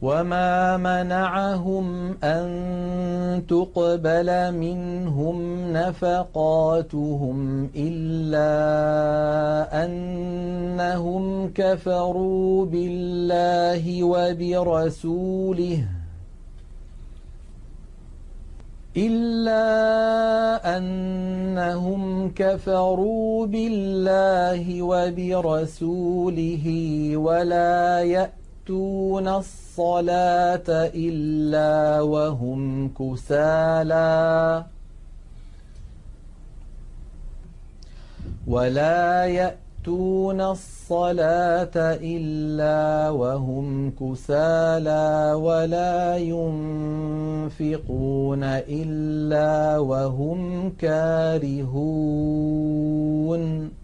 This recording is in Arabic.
وما منعهم أن تقبل منهم نفقاتهم إلا أنهم كفروا بالله وبرسوله ولا يأتون الصلاة إلا وهم كسالى ولا ينفقون إلا وهم كارهون